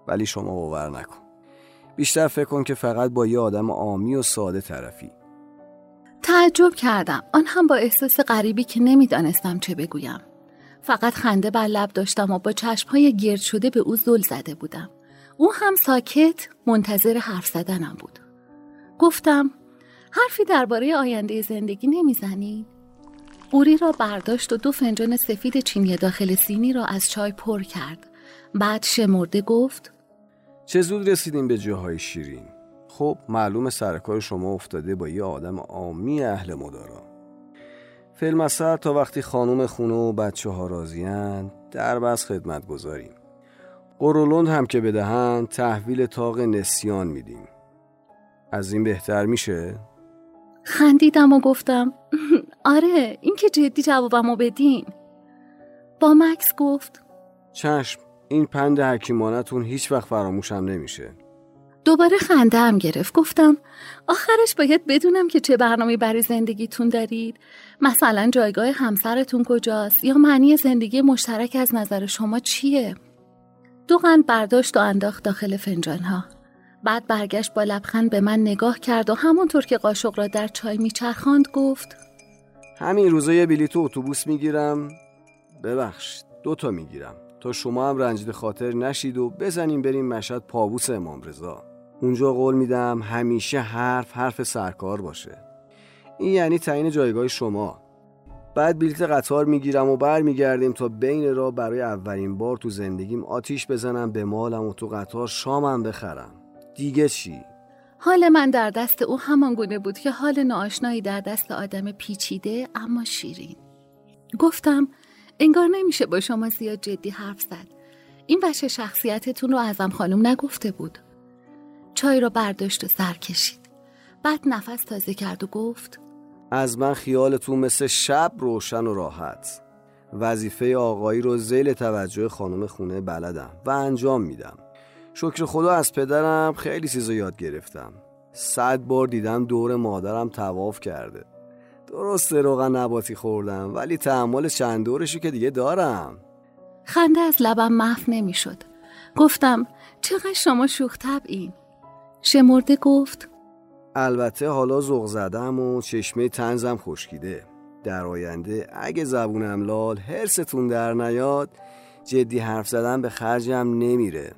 ولی شما باور نکن. بیشتر فکر کن که فقط با یه آدم عامی و ساده طرفی. تعجب کردم، آن هم با احساس غریبی که نمیدانستم چه بگویم. فقط خنده بر لب داشتم و با چشمهای گرد شده به او زل زده بودم. او هم ساکت منتظر حرف زدنم بود. گفتم حرفی درباره آینده زندگی نمیزنی؟ قوری را برداشت و 2 فنجان سفید چینی داخل سینی را از چای پر کرد. بعد شمرده گفت چه زود رسیدیم به جاهای شیرین. خب معلومه سرکار شما افتاده با یه آدم عامی اهل مدارا. فیلمسر تا وقتی خانوم خونه و بچه ها راضی‌اند در بس خدمت گذاریم. قرولند هم که بدهند تحویل طاق نسیان میدیم. از این بهتر میشه؟ خندیدم و گفتم آره، این که جدی جوابمو بدین. با مکس گفت چشم، این پند حکیمانتون هیچ وقت فراموشم نمیشه. دوباره خنده هم گرفت. گفتم آخرش باید بدونم که چه برنامه‌ای برای زندگیتون دارید. مثلا جایگاه همسرتون کجاست یا معنی زندگی مشترک از نظر شما چیه؟ 2 قند برداشت و انداخت داخل فنجان‌ها. بعد برگشت با لبخند به من نگاه کرد و همونطور که قاشق را در چای میچرخاند گفت همین روزا یه بلیط اتوبوس میگیرم، ببخشید 2 تا میگیرم تا شما هم رنجیده خاطر نشید و بزنیم بریم مشهد پابوس امام رضا. اونجا قول میدم همیشه حرف سرکار باشه. این یعنی تعیین جایگاه شما. بعد بلیط قطار میگیرم و برمیگردیم تا بین راه برای اولین بار تو زندگیم آتیش بزنم به مالم و تو قطار شامم بخرم. دیگه چی؟ حال من در دست او همان گونه بود که حال ناآشنایی در دست آدم پیچیده اما شیرین. گفتم انگار نمیشه با شما زیاد جدی حرف زد. این بچه شخصیتتون رو ازم خانم نگفته بود. چای رو برداشت و سر کشید. بعد نفس تازه کرد و گفت از من خیالتون مثل شب روشن و راحت. وظیفه آقایی رو ذیل توجه خانم خونه بلدم و انجام میدم. شکر خدا از پدرم خیلی چیزا یاد گرفتم. 100 بار دیدم دور مادرم طواف کرده. درسته روغن نباتی خوردم ولی تحمل چند دورشو که دیگه دارم. خنده از لبم محو نمی شد. گفتم چقدر شما شوخ طبعین. شمرده گفت البته حالا ذوق زدم و چشمه طنزم خشکیده. در آینده اگه زبونم لال هرستون در نیاد جدی حرف زدن به خرجم نمیره.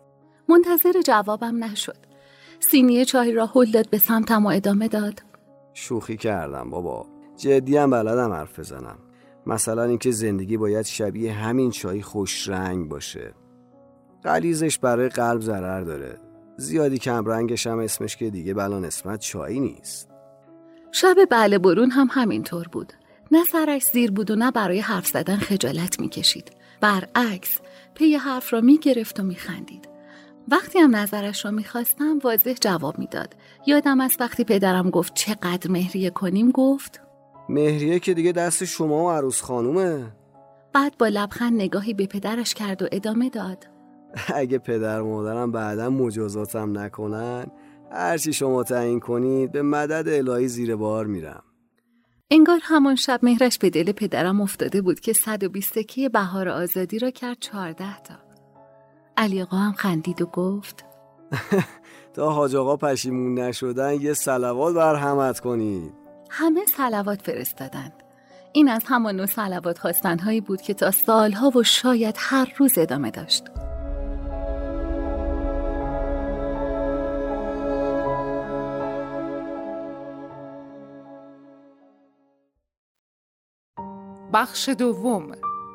منتظر جوابم نشد. سینی چای را هل داد به سمتم و ادامه داد شوخی کردم بابا، جدی هم بلدم حرف بزنم. مثلا اینکه زندگی باید شبیه همین چای خوش رنگ باشه. غلیظش برای قلب ضرر داره. زیادی کم رنگش هم اسمش که دیگه بلا نسبت چایی نیست. شب بله برون هم همینطور بود. نه سرش زیر بود و نه برای حرف زدن خجالت میکشید. برعکس پی حرف را میگرفت و میخندید. وقتی هم نظرش را میخواستم واضح جواب میداد. یادم از وقتی پدرم گفت چقدر مهریه کنیم گفت مهریه که دیگه دست شما و عروس خانومه. بعد با لبخند نگاهی به پدرش کرد و ادامه داد اگه پدر و مادرم بعداً مجازاتم نکنن هرچی شما تعیین کنید به مدد الهی زیر بار میرم. انگار همان شب مهرش به دل پدرم افتاده بود که 120 تکه بهار آزادی را کرد 14 تا. علی آقا هم خندید و گفت تا حاج آقا پشیمون نشدن یه صلوات بر همت کنید. همه صلوات فرستادند. این از همان نوع صلوات خواستنهایی بود که تا سالها و شاید هر روز ادامه داشت. بخش دوم.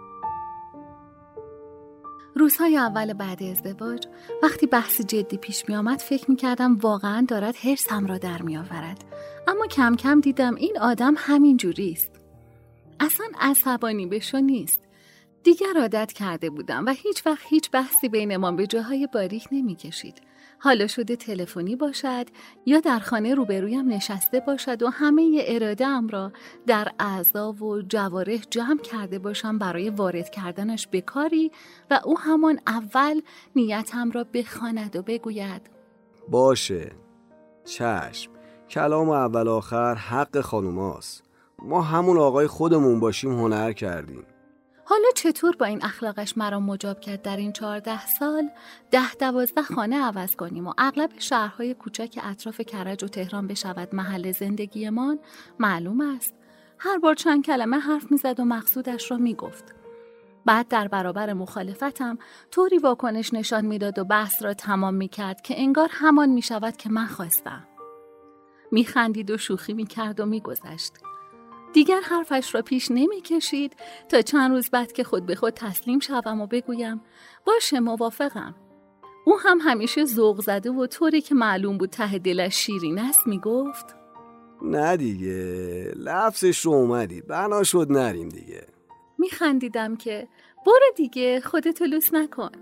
روزهای اول بعد ازدواج وقتی بحث جدی پیش می آمد فکر می کردم واقعا دارد حرصم را در می آورد. اما کم کم دیدم این آدم همین جوری است. اصلا عصبانی بشو نیست. دیگر عادت کرده بودم و هیچ وقت هیچ بحثی بینمان به جاهای باریک نمی کشید. حالا شده تلفنی باشد یا در خانه روبرویم نشسته باشد و همه اراده‌ام را در اعضا و جوارح جمع کرده باشم برای وارد کردنش به کاری و او همان اول نیتم را بخواند و بگوید باشه چشم، کلام اول آخر حق خانوماست. ما همون آقای خودمون باشیم هنر کردیم. حالا چطور با این اخلاقش مرا مجاب کرد در این 14 سال 10-12 خانه عوض کنیم و اغلب شهرهای کوچک اطراف کرج و تهران بشود محل زندگیمان معلوم است. هر بار چند کلمه حرف میزد و مقصودش را میگفت. بعد در برابر مخالفتم طوری واکنش نشان میداد و بحث را تمام میکرد که انگار همان میشود که من خواستم. میخندید و شوخی میکرد و میگذشت. دیگر حرفش را پیش نمیکشید تا چند روز بعد که خود به خود تسلیم شوم و بگویم باشه موافقم. او هم همیشه ذوق زده و طوری که معلوم بود ته دلش شیرین است میگفت نه دیگه، لفظش رو اومدی، بنا شد نریم دیگه. میخندیدم که برو دیگه، خودتو لوس نکن.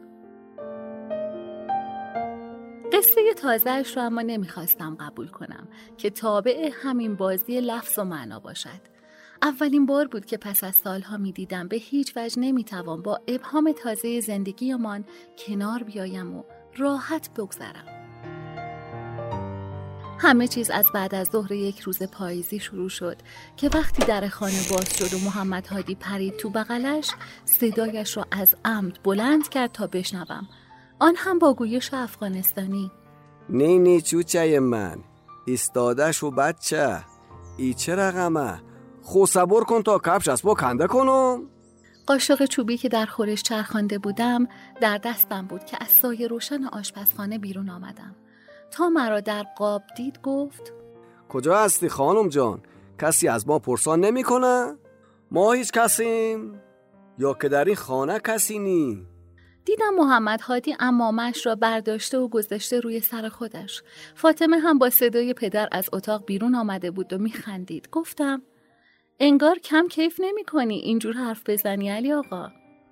قصه تازه‌اش رو اما نمیخواستم قبول کنم که تابع همین بازی لفظ و معنا باشد. اولین بار بود که پس از سالها میدیدم به هیچ وجه نمیتوان با ابهام تازه زندگیمان کنار بیایم و راحت بگذرم. همه چیز از بعد از ظهر یک روز پاییزی شروع شد که وقتی در خانه باز شد و محمد هادی پرید تو بغلش، صدایش را از عمد بلند کرد تا بشنوم، آن هم با گویش افغانستانی. نی چوچه من ایستاده شو بچه، ای چه رقمه، خو صبر کن تا کفش اسبا کنده کنم. قاشق چوبی که در خورش چرخانده بودم در دستم بود که از سایه روشن آشپزخانه بیرون آمدم. تا مرا در قاب دید گفت کجا هستی خانم جان؟ کسی از ما پرسان نمی کنه؟ ما هیچ کسیم؟ یا که در این خانه کسی نی؟ دیدم محمد هادی عمامش را برداشته و گذاشته روی سر خودش. فاطمه هم با صدای پدر از اتاق بیرون آمده بود و میخندید. گفتم انگار کم کیف نمی کنی اینجور حرف بزنی علی آقا.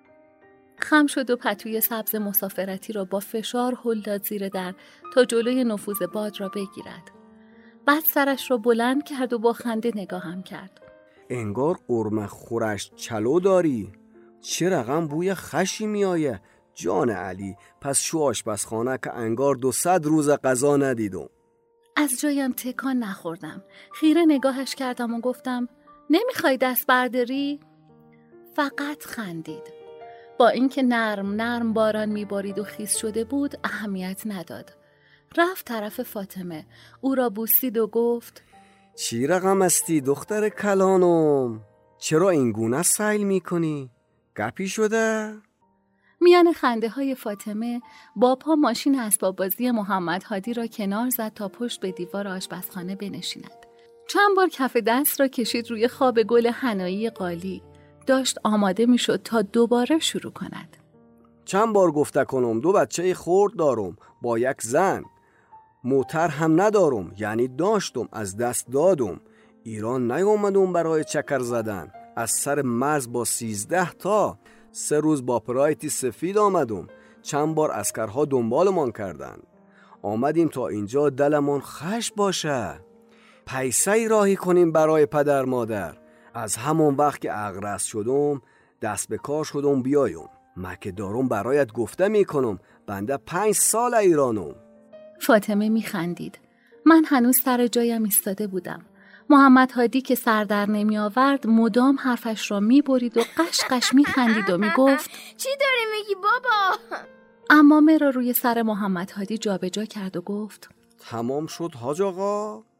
خم شد و پتوی سبز مسافرتی را با فشار هل داد زیر در تا جلوی نفوذ باد را بگیرد. بعد سرش را بلند کرد و با خنده نگاهم کرد. انگار قرمه خورش چلو داری، چه رقم بوی خشی میآیه جان علی. پس شو آشپزخانه که انگار 200 روز غذا ندیدم. از جایم تکان نخوردم. خیره نگاهش کردم و گفتم نمیخوای دست برداری؟ فقط خندید. با اینکه نرم باران میبارید و خیس شده بود اهمیت نداد. رفت طرف فاطمه، او را بوسید و گفت چی رقم استی دختر کلانم؟ چرا این گونه سیل میکنی؟ گپی شده؟ میان خنده های فاطمه با پا ماشین اسباب بازی محمد هادی را کنار زد تا پشت به دیوار آشپزخانه بنشیند. چند بار کف دست را کشید روی خواب گل حنایی قالی. داشت آماده میشد تا دوباره شروع کند. چند بار گفته کنم 2 بچه خرد دارم با یک زن. موتر هم ندارم، یعنی داشتم از دست دادم. ایران نیومدم برای چکر زدن. از سر مرز با 13 تا 3 روز با پرایتی سفید آمدم. چند بار عسکرها دنبالمان کردند. آمدیم تا اینجا دلمان خش باشه. پیسه راهی کنیم برای پدر مادر. از همون وقت که اغرس شدم دست به کار شدم بیایم. مکه دارم برایت گفته میکنم بنده 5 سال ایرانم. فاطمه میخندید. من هنوز سر جایم ایستاده بودم. محمد هادی که سر در نمی آورد مدام حرفش را میبرید و قش میخندید و میگفت چی داری میگی بابا؟ عمامه را روی سر محمد هادی جابجا کرد و گفت تمام شد حاج آقا؟